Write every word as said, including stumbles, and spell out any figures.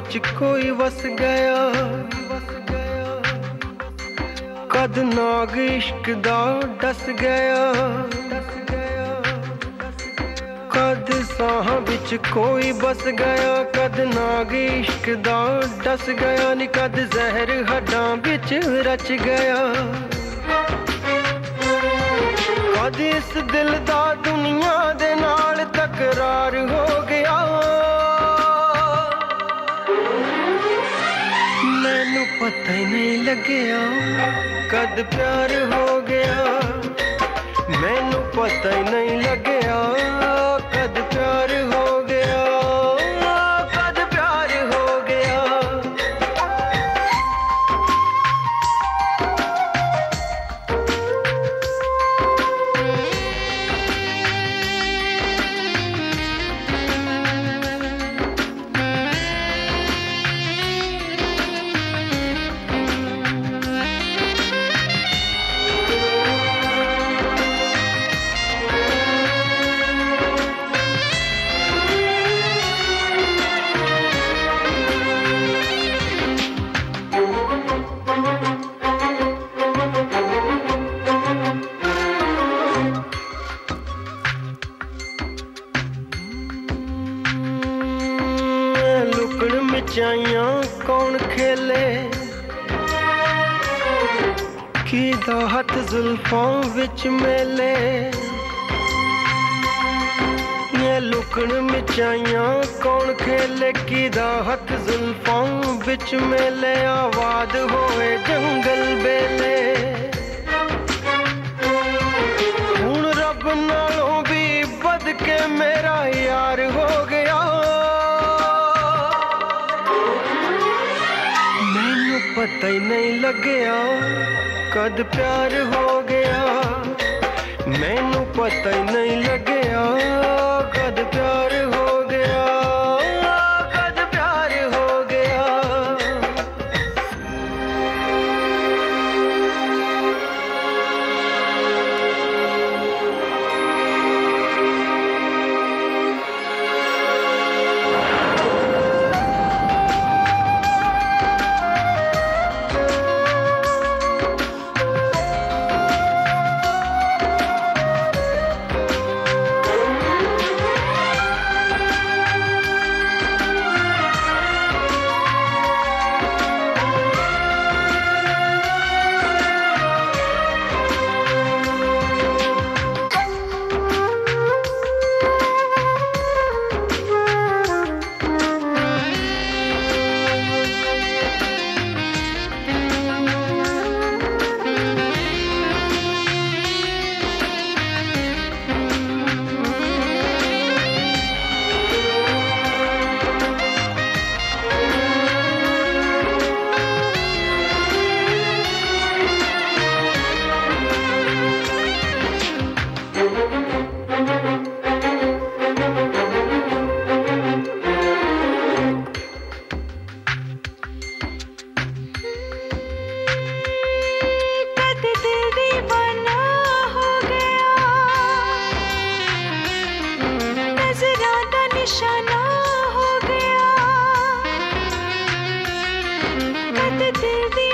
विच कोई वस गया, कद नाग इश्क दा डस गया, कद साह विच कोई बस गया, कद नाग इश्क दा डस गया नी, कद जहर हड्डां विच रच गया, कद इस दिल दा दुनिया दे नाल तकरार हो गया। मैनू पता ही नहीं लगया कद प्यार हो गया, मैनू पता ही नहीं लगया कद प्यार हो गया, कद प्यार हो गया। मिर्चाइयां कौन खेले, किदा हथ जुल्फां विच मेले, ये लुकन मिर्चाइयां कौन खेले, किदा हथ जुल्फां विच मेले, आवाज होए जंगल बेले, हुण रब नालों भी बद के मेरा यार हो गया। पता ही नहीं लगया कद प्यार हो गया, मैनू पता ही नहीं लगया कद प्यार हो गया, कद प्यार हो गया। निशाना हो गया, कद दिल दी